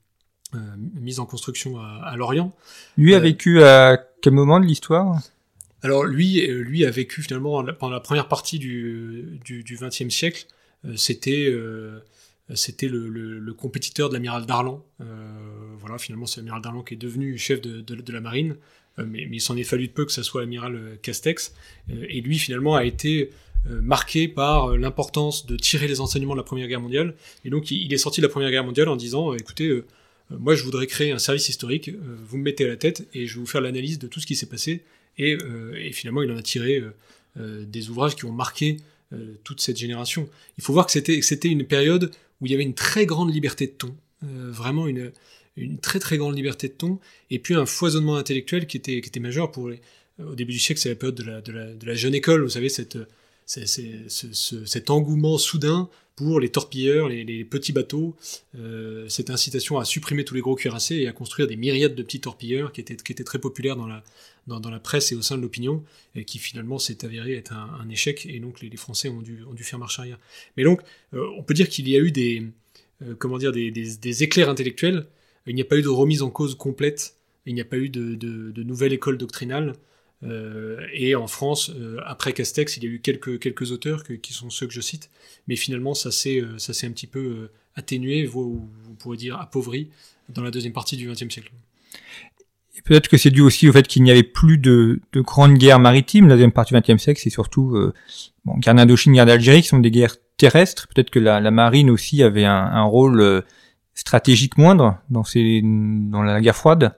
euh, mise en construction à, à Lorient. Lui a euh, vécu à quel moment de l'histoire ? Alors lui, lui a vécu finalement pendant la première partie du du, du vingtième siècle. Euh, c'était euh, c'était le, le, le compétiteur de l'amiral Darlan. Euh, voilà, finalement c'est l'amiral Darlan qui est devenu chef de, de, de la marine, euh, mais, mais il s'en est fallu de peu que ça soit l'amiral Castex. Euh, et lui finalement a été euh, marqué par l'importance de tirer les enseignements de la Première Guerre mondiale. Et donc il, il est sorti de la Première Guerre mondiale en disant, euh, écoutez, euh, moi je voudrais créer un service historique. Euh, vous me mettez à la tête et je vais vous faire l'analyse de tout ce qui s'est passé. Et, euh, et finalement, il en a tiré euh, euh, des ouvrages qui ont marqué euh, toute cette génération. Il faut voir que c'était, que c'était une période où il y avait une très grande liberté de ton, euh, vraiment une, une très très grande liberté de ton, et puis un foisonnement intellectuel qui était, qui était majeur. Pour les, au début du siècle, c'est la période de la, de la, de la jeune école, vous savez, cette, c'est, c'est, ce, ce, cet engouement soudain pour les torpilleurs, les, les petits bateaux, euh, cette incitation à supprimer tous les gros cuirassés et à construire des myriades de petits torpilleurs qui étaient, qui étaient très populaires dans la, dans, dans la presse et au sein de l'opinion, et qui finalement s'est avéré être un, un échec, et donc les, les Français ont dû, ont dû faire marche arrière. Mais donc, euh, on peut dire qu'il y a eu des, euh, comment dire, des, des, des éclairs intellectuels, il n'y a pas eu de remise en cause complète, il n'y a pas eu de, de, de nouvelle école doctrinale. Euh, et en France, euh, après Castex, il y a eu quelques, quelques auteurs que, qui sont ceux que je cite, mais finalement ça s'est, euh, ça s'est un petit peu euh, atténué, vous, vous pourrez dire appauvri, dans la deuxième partie du vingtième siècle. Et peut-être que c'est dû aussi au fait qu'il n'y avait plus de, de grandes guerres maritimes. La deuxième partie du vingtième siècle, c'est surtout euh, bon, guerre d'Indochine, guerre d'Algérie, qui sont des guerres terrestres. Peut-être que la, la marine aussi avait un, un rôle euh, stratégique moindre dans, ces, dans la guerre froide.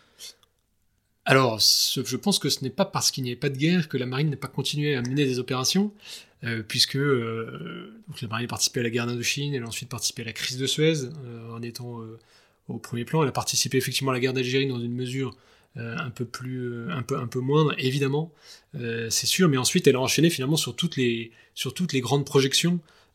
Alors, je pense que ce n'est pas parce qu'il n'y avait pas de guerre que la marine n'a pas continué à mener des opérations, euh, puisque euh, donc la marine a participé à la guerre d'Indochine, elle a ensuite participé à la crise de Suez, euh, en étant euh, au premier plan. Elle a participé effectivement à la guerre d'Algérie dans une mesure euh, un peu plus, euh, un peu, un peu moindre, évidemment, euh, c'est sûr. Mais ensuite, elle a enchaîné finalement sur toutes les, sur toutes les grandes projections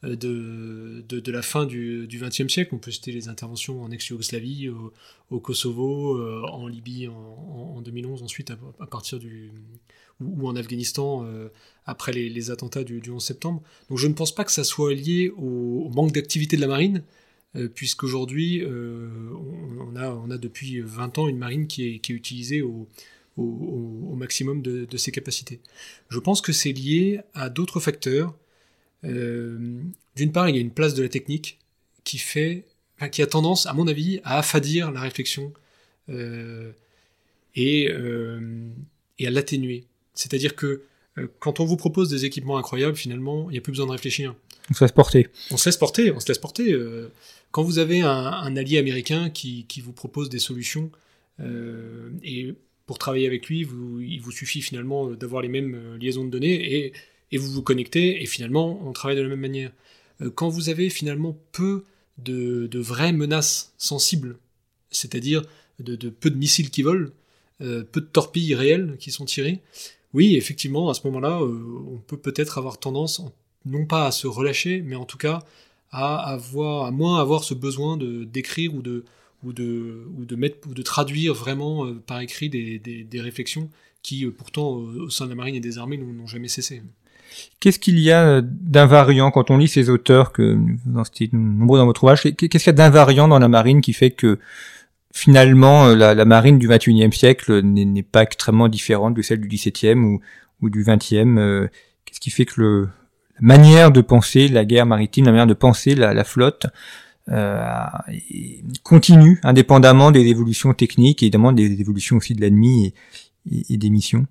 De, de, de la fin du vingtième siècle. On peut citer les interventions en ex-Yougoslavie, au, au Kosovo, euh, en Libye en, en, en deux mille onze, ensuite à, à partir du... ou, ou en Afghanistan euh, après les, les attentats du, du onze septembre. Donc je ne pense pas que ça soit lié au, au manque d'activité de la marine, euh, puisqu'aujourd'hui euh, on, on, a, on a depuis vingt ans une marine qui est, qui est utilisée au, au, au maximum de, de ses capacités. Je pense que c'est lié à d'autres facteurs. Euh, d'une part, il y a une place de la technique qui fait, enfin, qui a tendance, à mon avis, à affadir la réflexion euh, et, euh, et à l'atténuer. C'est-à-dire que euh, quand on vous propose des équipements incroyables, finalement, il n'y a plus besoin de réfléchir. On se laisse porter. On se laisse porter, on se laisse porter. Euh, quand vous avez un, un allié américain qui, qui vous propose des solutions, euh, et pour travailler avec lui, vous, il vous suffit finalement d'avoir les mêmes liaisons de données, et et vous vous connectez, et finalement, on travaille de la même manière. Euh, quand vous avez finalement peu de, de vraies menaces sensibles, c'est-à-dire de, de peu de missiles qui volent, euh, peu de torpilles réelles qui sont tirées, oui, effectivement, à ce moment-là, euh, on peut peut-être avoir tendance, non pas à se relâcher, mais en tout cas à avoir, à moins avoir ce besoin de d'écrire ou de ou de ou de mettre ou de traduire vraiment euh, par écrit des, des, des réflexions qui, euh, pourtant, euh, au sein de la marine et des armées, n'ont jamais cessé. Qu'est-ce qu'il y a d'invariant quand on lit ces auteurs, que vous en citez nombreux dans votre ouvrage, qu'est-ce qu'il y a d'invariant dans la marine qui fait que finalement la, la marine du vingt et unième siècle n'est, n'est pas extrêmement différente de celle du dix-septième ou, ou du vingtième? euh, Qu'est-ce qui fait que le, la manière de penser la guerre maritime, la manière de penser la, la flotte euh, continue indépendamment des évolutions techniques et évidemment des évolutions aussi de l'ennemi et, et, et des missions?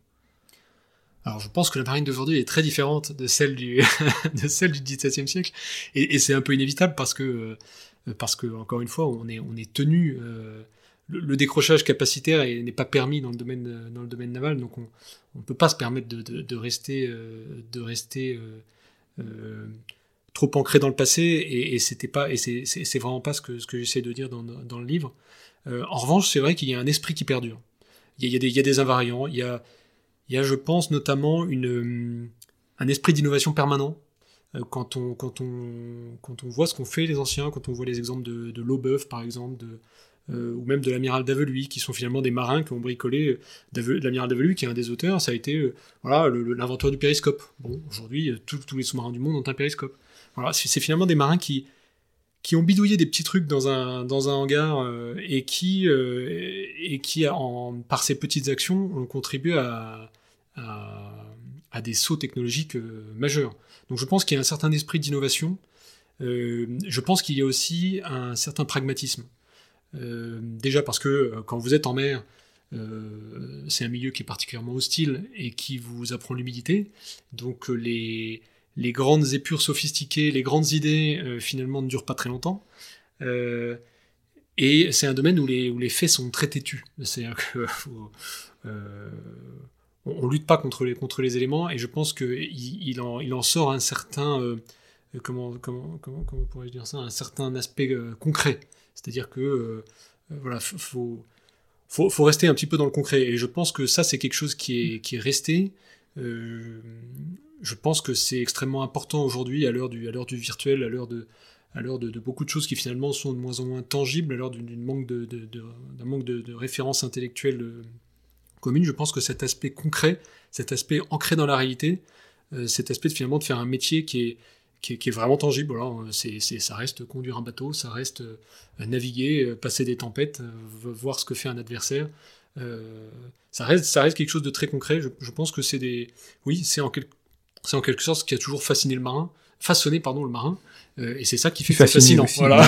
Alors je pense que la marine d'aujourd'hui est très différente de celle du de celle du dix-septième siècle, et, et c'est un peu inévitable parce que parce que encore une fois on est on est tenu euh, le, le décrochage capacitaire est, n'est pas permis dans le domaine dans le domaine naval, donc on on peut pas se permettre de de, de rester euh, de rester euh, euh, trop ancré dans le passé, et, et c'était pas et c'est, c'est c'est vraiment pas ce que ce que j'essaie de dire dans dans le livre. Euh, en revanche, c'est vrai qu'il y a un esprit qui perdure. Il y a, il y a des il y a des invariants, il y a Il y a, je pense, notamment une, un esprit d'innovation permanent. Quand on, quand on, quand on voit ce qu'ont fait les anciens, quand on voit les exemples de, de Laubeuf, par exemple, de, euh, ou même de l'amiral Daveluy, qui sont finalement des marins qui ont bricolé. Dave, l'amiral Daveluy, qui est un des auteurs, ça a été euh, voilà, le, le, l'inventeur du périscope. Bon, aujourd'hui, tout, tous les sous-marins du monde ont un périscope. Voilà, c'est, c'est finalement des marins qui, qui ont bidouillé des petits trucs dans un dans un hangar euh, et qui euh, et qui en par ces petites actions ont contribué à à, à des sauts technologiques euh, majeurs. Donc je pense qu'il y a un certain esprit d'innovation. Euh, je pense qu'il y a aussi un certain pragmatisme. Euh, déjà parce que euh, quand vous êtes en mer, euh, c'est un milieu qui est particulièrement hostile et qui vous apprend l'humilité. Donc euh, les les grandes épures sophistiquées, les grandes idées, euh, finalement, ne durent pas très longtemps. Euh, et c'est un domaine où les, où les faits sont très têtus. C'est-à-dire que faut, euh, on, on lutte pas contre les, contre les éléments, et je pense qu'il il en, il en sort un certain, euh, comment, comment, comment, comment pourrais-je dire ça, un certain aspect euh, concret. C'est-à-dire que, euh, voilà, faut, faut, faut rester un petit peu dans le concret. Et je pense que ça, c'est quelque chose qui est, qui est resté. Euh, je pense que c'est extrêmement important aujourd'hui, à l'heure du, à l'heure du virtuel, à l'heure de, à l'heure de, de beaucoup de choses qui finalement sont de moins en moins tangibles, à l'heure d'une, d'une manque de, de, de, d'un manque de, de références intellectuelles euh, communes. Je pense que cet aspect concret, cet aspect ancré dans la réalité, euh, cet aspect de, finalement de faire un métier qui est, qui est, qui est vraiment tangible. Voilà, c'est, c'est, ça reste conduire un bateau, ça reste euh, naviguer, euh, passer des tempêtes, euh, voir ce que fait un adversaire. Euh, ça reste, ça reste quelque chose de très concret. Je, je pense que c'est des, oui, c'est en quelque C'est en quelque sorte ce qui a toujours fasciné le marin, façonné pardon le marin, euh, et c'est ça qui fait que c'est fascinant. Aussi, voilà.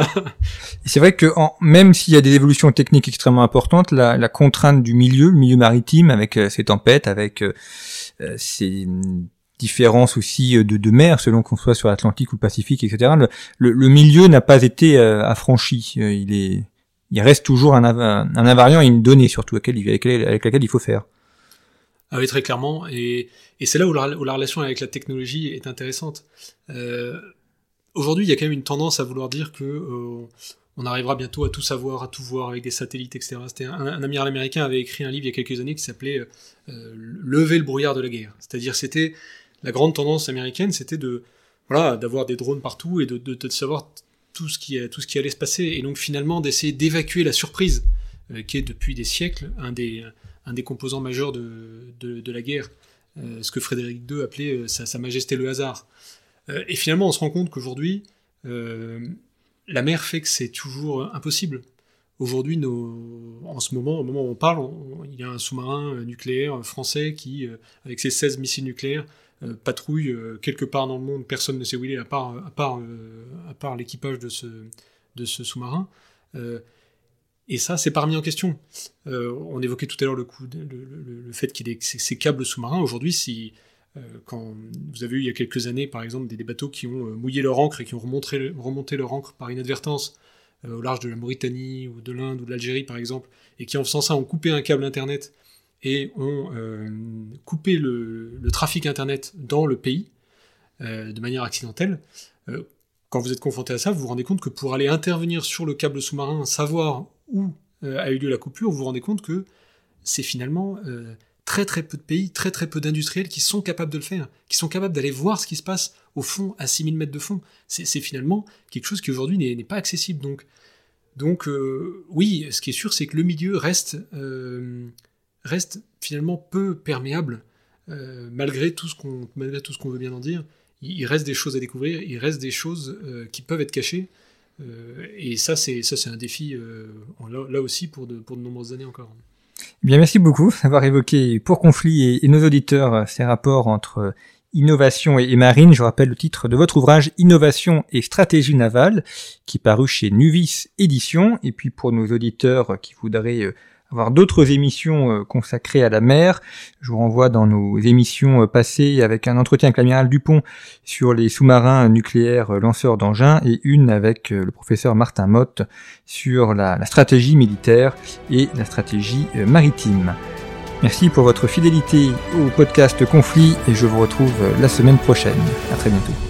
C'est vrai que en, même s'il y a des évolutions techniques extrêmement importantes, la, la contrainte du milieu, le milieu maritime, avec euh, ses tempêtes, avec euh, ses différences aussi de, de mer, selon qu'on soit sur l'Atlantique ou le Pacifique, et cetera. Le, le, le milieu n'a pas été euh, affranchi. Euh, il est, il reste toujours un, un, un invariant et une donnée surtout avec laquelle, avec laquelle il faut faire. Ah oui, très clairement, et, et c'est là où la, où la relation avec la technologie est intéressante. Euh, aujourd'hui, il y a quand même une tendance à vouloir dire que euh, on arrivera bientôt à tout savoir, à tout voir avec des satellites, et cetera. C'était un, un amiral américain avait écrit un livre il y a quelques années qui s'appelait euh, « Lever le brouillard de la guerre ». C'est-à-dire, c'était la grande tendance américaine, c'était de voilà d'avoir des drones partout et de, de, de savoir tout ce qui tout ce qui allait se passer, et donc finalement d'essayer d'évacuer la surprise, euh, qui est depuis des siècles un des un des composants majeurs de, de, de la guerre, euh, ce que Frédéric deux appelait euh, sa, sa majesté le hasard. Euh, et finalement, on se rend compte qu'aujourd'hui, euh, la mer fait que c'est toujours impossible. Aujourd'hui, nos, en ce moment, au moment où on parle, on, il y a un sous-marin nucléaire français qui, euh, avec ses seize missiles nucléaires, euh, patrouille euh, quelque part dans le monde, personne ne sait où il est, à part, à part, euh, à part l'équipage de ce, de ce sous-marin. Euh, Et ça, c'est pas remis en question. Euh, on évoquait tout à l'heure le, coup de, le, le, le fait qu'il y ait ces, ces câbles sous-marins. Aujourd'hui, si, euh, quand vous avez eu il y a quelques années, par exemple, des, des bateaux qui ont euh, mouillé leur ancre et qui ont remonté, remonté leur ancre par inadvertance euh, au large de la Mauritanie ou de l'Inde ou de l'Algérie, par exemple, et qui, en faisant ça, ont coupé un câble Internet et ont euh, coupé le, le trafic Internet dans le pays euh, de manière accidentelle, euh, quand vous êtes confronté à ça, vous vous rendez compte que pour aller intervenir sur le câble sous-marin, savoir où euh, a eu lieu la coupure, vous vous rendez compte que c'est finalement euh, très très peu de pays, très très peu d'industriels qui sont capables de le faire, qui sont capables d'aller voir ce qui se passe au fond, à six mille mètres de fond. C'est, c'est finalement quelque chose qui aujourd'hui n'est, n'est pas accessible. Donc, donc euh, oui, ce qui est sûr, c'est que le milieu reste, euh, reste finalement peu perméable, euh, malgré tout ce qu'on, malgré tout ce qu'on veut bien en dire. Il reste des choses à découvrir, il reste des choses euh, qui peuvent être cachées, euh, et ça c'est, ça, c'est un défi, euh, là, là aussi, pour de, pour de nombreuses années encore. Bien, merci beaucoup d'avoir évoqué pour Conflit et, et nos auditeurs ces rapports entre innovation et, et marine. Je rappelle le titre de votre ouvrage « Innovation et stratégie navale » qui est paru chez Nuvis Éditions. Et puis pour nos auditeurs qui voudraient euh, avoir d'autres émissions euh, consacrées à la mer, je vous renvoie dans nos émissions euh, passées avec un entretien avec l'amiral Dupont sur les sous-marins nucléaires euh, lanceurs d'engins, et une avec euh, le professeur Martin Motte sur la, la stratégie militaire et la stratégie euh, maritime. Merci pour votre fidélité au podcast Conflit, et je vous retrouve euh, la semaine prochaine. À très bientôt.